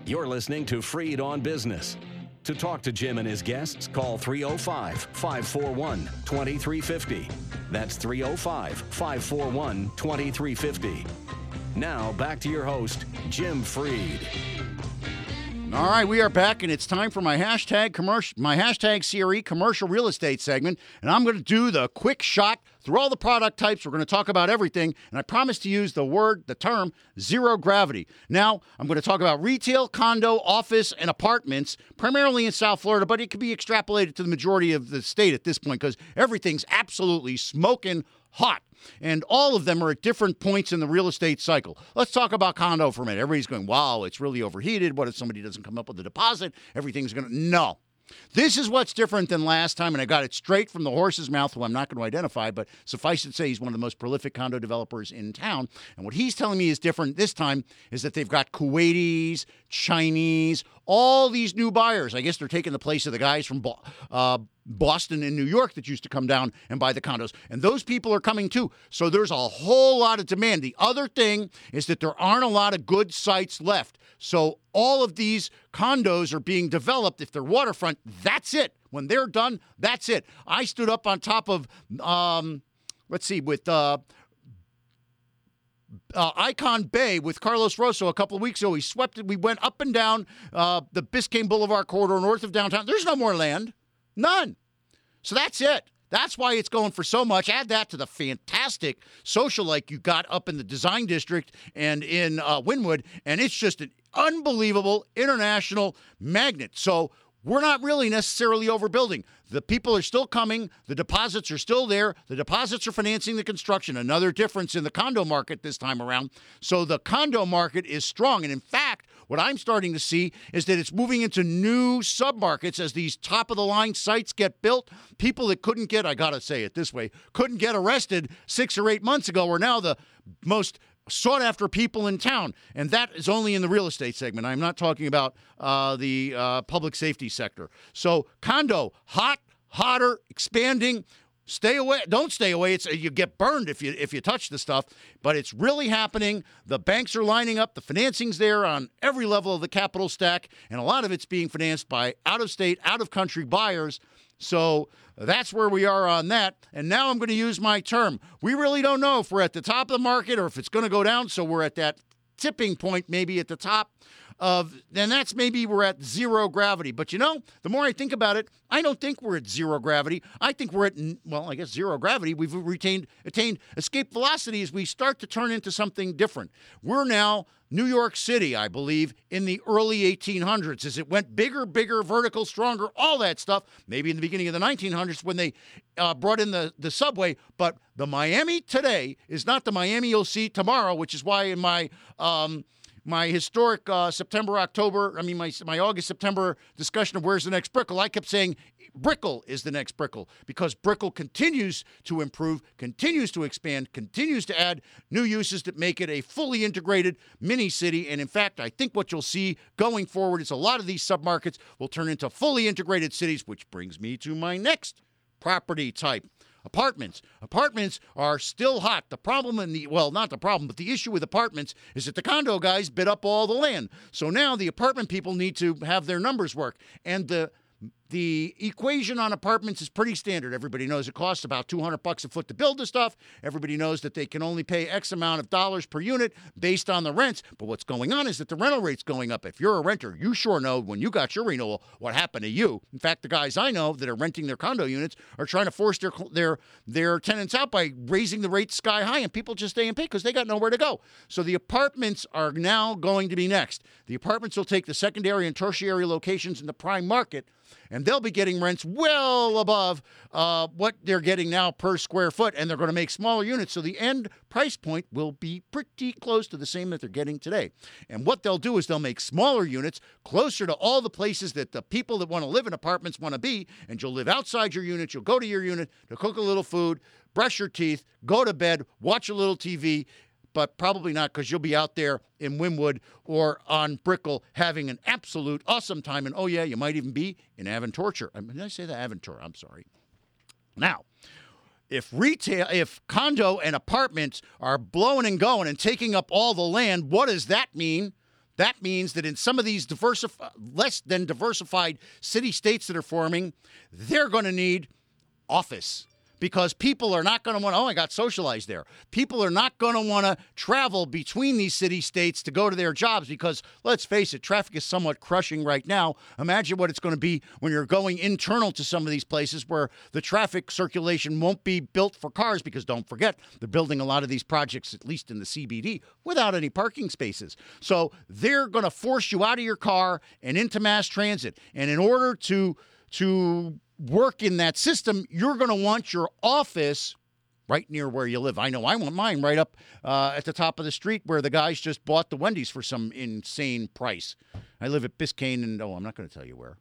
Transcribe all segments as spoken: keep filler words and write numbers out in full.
You're listening to Freed on Business. To talk to Jim and his guests, call three oh five, five four one, two three five oh. That's three oh five, five four one, two three five oh. Now, back to your host, Jim Freed. All right, we are back, and it's time for my hashtag commercial, my hashtag C R E commercial real estate segment, and I'm going to do the quick shot through all the product types. We're going to talk about everything, and I promise to use the word, the term, zero gravity. Now, I'm going to talk about retail, condo, office, and apartments, primarily in South Florida, but it can be extrapolated to the majority of the state at this point because everything's absolutely smoking hot. And all of them are at different points in the real estate cycle. Let's talk about condo for a minute. Everybody's going, wow, it's really overheated. What if somebody doesn't come up with a deposit? Everything's going to... No. This is what's different than last time, and I got it straight from the horse's mouth, who I'm not going to identify, but suffice it to say he's one of the most prolific condo developers in town. And what he's telling me is different this time is that they've got Kuwaitis, Chinese, all these new buyers. I guess they're taking the place of the guys from uh, Boston and New York that used to come down and buy the condos. And those people are coming too. So there's a whole lot of demand. The other thing is that there aren't a lot of good sites left. So all of these condos are being developed. If they're waterfront, that's it. When they're done, that's it. I stood up on top of, um, let's see, with uh, uh, Icon Bay with Carlos Rosso a couple of weeks ago. We swept it. We went up and down uh, the Biscayne Boulevard corridor north of downtown. There's no more land. None. So that's it. That's why it's going for so much. Add that to the fantastic socialite you got up in the Design District and in uh, Wynwood, and it's just an unbelievable international magnet. So we're not really necessarily overbuilding. The people are still coming. The deposits are still there. The deposits are financing the construction. Another difference in the condo market this time around. So the condo market is strong. And in fact, what I'm starting to see is that it's moving into new submarkets as these top-of-the-line sites get built. People that couldn't get, I got to say it this way, couldn't get arrested six or eight months ago are now the most sought-after people in town, and that is only in the real estate segment. I'm not talking about uh, the uh, public safety sector. So condo, hot, hotter, expanding. Stay away. Don't stay away. It's you get burned if you if you touch the stuff, but it's really happening. The banks are lining up. The financing's there on every level of the capital stack, and a lot of it's being financed by out-of-state, out-of-country buyers. So that's where we are on that. And now I'm going to use my term. We really don't know if we're at the top of the market or if it's going to go down. So we're at that tipping point, maybe at the top of, then that's maybe we're at zero gravity. But you know, the more I think about it, I don't think we're at zero gravity. I think we're at, well, I guess zero gravity. We've retained, attained escape velocity as we start to turn into something different. We're now New York City, I believe, in the early eighteen hundreds, as it went bigger, bigger, vertical, stronger, all that stuff, maybe in the beginning of the nineteen hundreds when they uh, brought in the, the subway. But the Miami today is not the Miami you'll see tomorrow, which is why in my um, my historic uh, September, October, I mean, my my August, September discussion of where's the next Brickell, I kept saying Brickell is the next Brickell because Brickell continues to improve, continues to expand, continues to add new uses that make it a fully integrated mini city. And in fact, I think what you'll see going forward is a lot of these submarkets will turn into fully integrated cities, which brings me to my next property type. Apartments. Apartments are still hot. The problem in the, well, not the problem, but the issue with apartments is that the condo guys bid up all the land. So now the apartment people need to have their numbers work. And the The equation on apartments is pretty standard. Everybody knows it costs about two hundred bucks a foot to build the stuff. Everybody knows that they can only pay X amount of dollars per unit based on the rents. But what's going on is that the rental rate's going up. If you're a renter, you sure know when you got your renewal what happened to you. In fact, the guys I know that are renting their condo units are trying to force their their their tenants out by raising the rates sky high, and people just stay and pay because they got nowhere to go. So the apartments are now going to be next. The apartments will take the secondary and tertiary locations in the prime market, and they'll be getting rents well above uh, what they're getting now per square foot, and they're going to make smaller units. So the end price point will be pretty close to the same that they're getting today. And what they'll do is they'll make smaller units closer to all the places that the people that want to live in apartments want to be, and you'll live outside your unit. You'll go to your unit to cook a little food, brush your teeth, go to bed, watch a little T V, but probably not because you'll be out there in Wynwood or on Brickell having an absolute awesome time. And, oh, yeah, you might even be in Aventurture. I mean, did I say the Aventura? I'm sorry. Now, if retail, if condo and apartments are blowing and going and taking up all the land, what does that mean? That means that in some of these diversif- less than diversified city-states that are forming, they're going to need office. Because people are not going to want to, oh, I got socialized there. People are not going to want to travel between these city-states to go to their jobs because, let's face it, traffic is somewhat crushing right now. Imagine what it's going to be when you're going internal to some of these places where the traffic circulation won't be built for cars because, don't forget, they're building a lot of these projects, at least in the C B D, without any parking spaces. So they're going to force you out of your car and into mass transit. And in order to to work in that system, you're going to want your office right near where you live. I know I want mine right up uh, at the top of the street where the guys just bought the Wendy's for some insane price. I live at Biscayne, and oh, I'm not going to tell you where.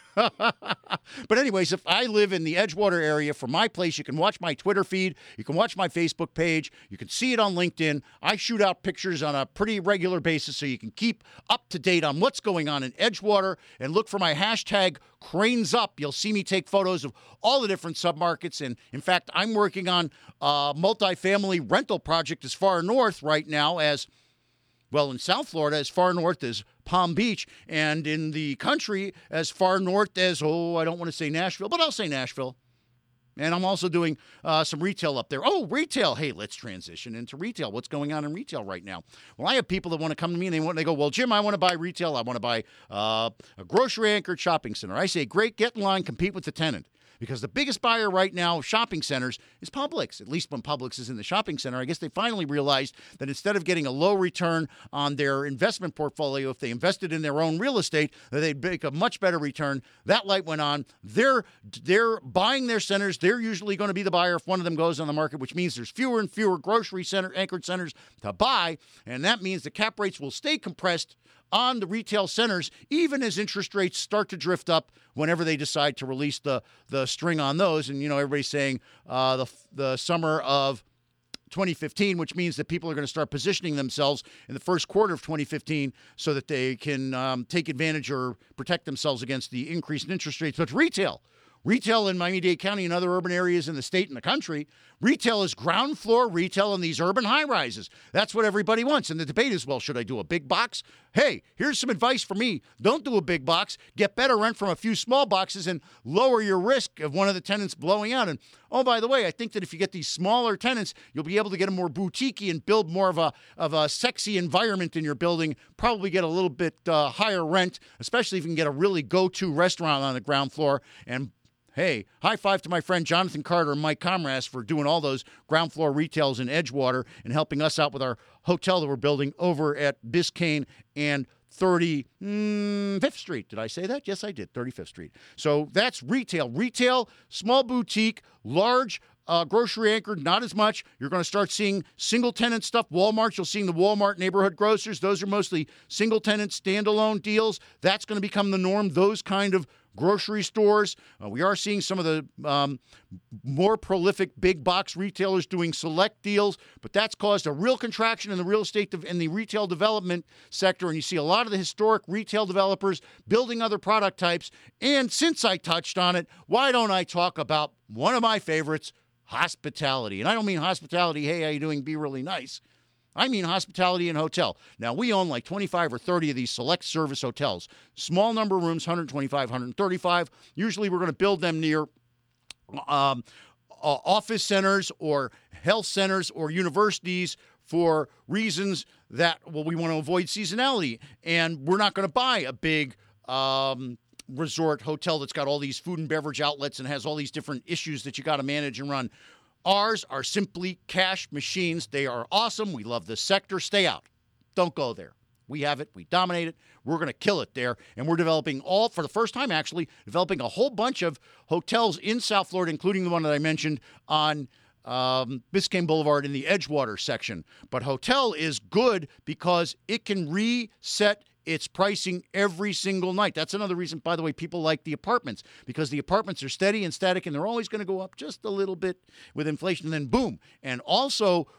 But anyways, if I live in the Edgewater area, from my place, you can watch my Twitter feed. You can watch my Facebook page. You can see it on LinkedIn. I shoot out pictures on a pretty regular basis so you can keep up to date on what's going on in Edgewater, and look for my hashtag Cranes Up. You'll see me take photos of all the different submarkets. And in fact, I'm working on a multifamily rental project as far north right now as well, in South Florida, as far north as Palm Beach, and in the country as far north as, oh, I don't want to say Nashville, but I'll say Nashville. And I'm also doing uh, some retail up there. Oh, retail. Hey, let's transition into retail. What's going on in retail right now? Well, I have people that want to come to me and they want they go, well, Jim, I want to buy retail. I want to buy uh, a grocery-anchored shopping center. I say, great, get in line, compete with the tenant. Because the biggest buyer right now of shopping centers is Publix. At least when Publix is in the shopping center, I guess they finally realized that instead of getting a low return on their investment portfolio, if they invested in their own real estate, that they'd make a much better return. That light went on. They're they're buying their centers. They're usually going to be the buyer if one of them goes on the market, which means there's fewer and fewer grocery center anchored centers to buy, and that means the cap rates will stay compressed on the retail centers, even as interest rates start to drift up whenever they decide to release the the string on those. And, you know, everybody's saying uh, the the summer of twenty fifteen, which means that people are going to start positioning themselves in the first quarter of twenty fifteen so that they can um, take advantage or protect themselves against the increase in interest rates. But retail, retail in Miami-Dade County and other urban areas in the state and the country, retail is ground floor retail in these urban high-rises. That's what everybody wants. And the debate is, well, should I do a big box? Hey, here's some advice for me. Don't do a big box. Get better rent from a few small boxes and lower your risk of one of the tenants blowing out. And, oh, by the way, I think that if you get these smaller tenants, you'll be able to get them more boutique-y and build more of a of a sexy environment in your building, probably get a little bit uh, higher rent, especially if you can get a really go-to restaurant on the ground floor. And hey, high five to my friend Jonathan Carter and Mike Comras for doing all those ground floor retails in Edgewater and helping us out with our hotel that we're building over at Biscayne and thirty-fifth Street. Did I say that? Yes, I did. thirty-fifth Street. So that's retail. Retail, small boutique, large Uh, grocery anchored, not as much. You're going to start seeing single tenant stuff. Walmart, you'll see the Walmart neighborhood grocers. Those are mostly single tenant, standalone deals. That's going to become the norm. Those kind of grocery stores. Uh, we are seeing some of the um, more prolific big box retailers doing select deals, but that's caused a real contraction in the real estate de- in the retail development sector. And you see a lot of the historic retail developers building other product types. And since I touched on it, why don't I talk about one of my favorites, hospitality? And I don't mean hospitality, hey, how you doing, be really nice. I mean hospitality and hotel. Now, we own like twenty-five or thirty of these select service hotels. Small number of rooms, one twenty-five, one thirty-five. Usually we're going to build them near um, uh, office centers or health centers or universities for reasons that, well, we want to avoid seasonality. And we're not going to buy a big um resort hotel that's got all these food and beverage outlets and has all these different issues that you got to manage and run. Ours are simply cash machines. They are awesome. We love the sector. Stay out. Don't go there. We have it. We dominate it. We're going to kill it there. And we're developing all, for the first time actually, developing a whole bunch of hotels in South Florida, including the one that I mentioned on um, Biscayne Boulevard in the Edgewater section. But hotel is good because it can reset its pricing every single night. That's another reason, by the way, people like the apartments, because the apartments are steady and static, and they're always going to go up just a little bit with inflation, and then boom. And also,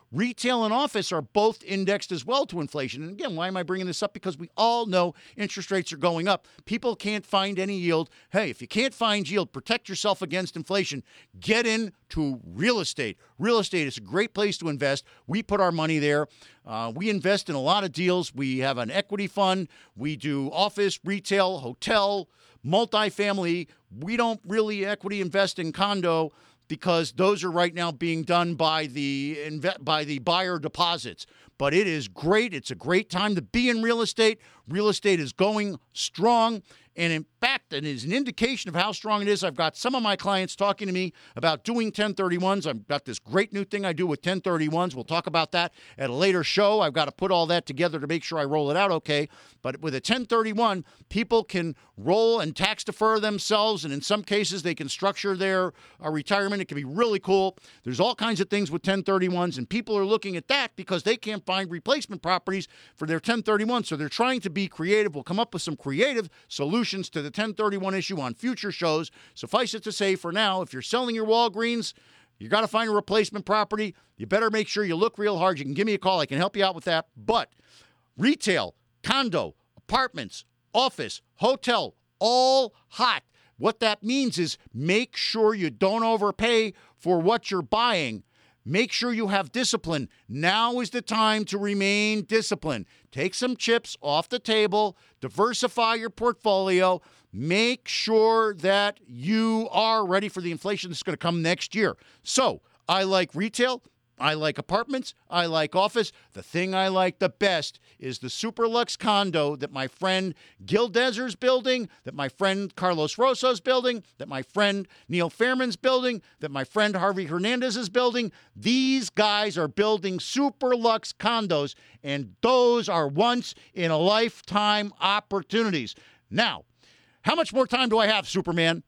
retail and office are both indexed as well to inflation. And again, why am I bringing this up? Because we all know interest rates are going up. People can't find any yield. Hey, if you can't find yield, protect yourself against inflation. Get into real estate. Real estate is a great place to invest. We put our money there. Uh, we invest in a lot of deals. We have an equity fund. We do office, retail, hotel, multifamily. We don't really equity invest in condo because those are right now being done by the by the buyer deposits. But it is great. It's a great time to be in real estate. Real estate is going strong. And in fact, it is an indication of how strong it is. I've got some of my clients talking to me about doing ten thirty-ones. I've got this great new thing I do with ten thirty-ones. We'll talk about that at a later show. I've got to put all that together to make sure I roll it out okay. But with a ten thirty-one, people can roll and tax defer themselves, and in some cases, they can structure their uh, retirement. It can be really cool. There's all kinds of things with ten thirty-ones, and people are looking at that because they can't find replacement properties for their ten thirty-one, so they're trying to be creative. We'll come up with some creative solutions to the ten thirty-one issue on future shows. Suffice it to say, for now, if you're selling your Walgreens, you got to find a replacement property. You better make sure you look real hard. You can give me a call. I can help you out with that. But retail, condo, apartments, office, hotel, all hot. What that means is make sure you don't overpay for what you're buying. Make sure you have discipline. Now is the time to remain disciplined. Take some chips off the table. Diversify your portfolio. Make sure that you are ready for the inflation that's going to come next year. So I like retail. I like apartments. I like office. The thing I like the best is the Superlux condo that my friend Gil Dezer's building, that my friend Carlos Rosso's building, that my friend Neil Fairman's building, that my friend Harvey Hernandez is building. These guys are building Superlux condos, and those are once-in-a-lifetime opportunities. Now, how much more time do I have, Superman?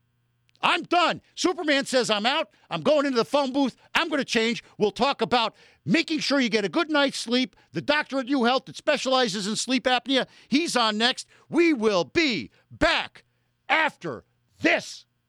I'm done. Superman says I'm out. I'm going into the phone booth. I'm going to change. We'll talk about making sure you get a good night's sleep. The doctor at UHealth that specializes in sleep apnea, he's on next. We will be back after this.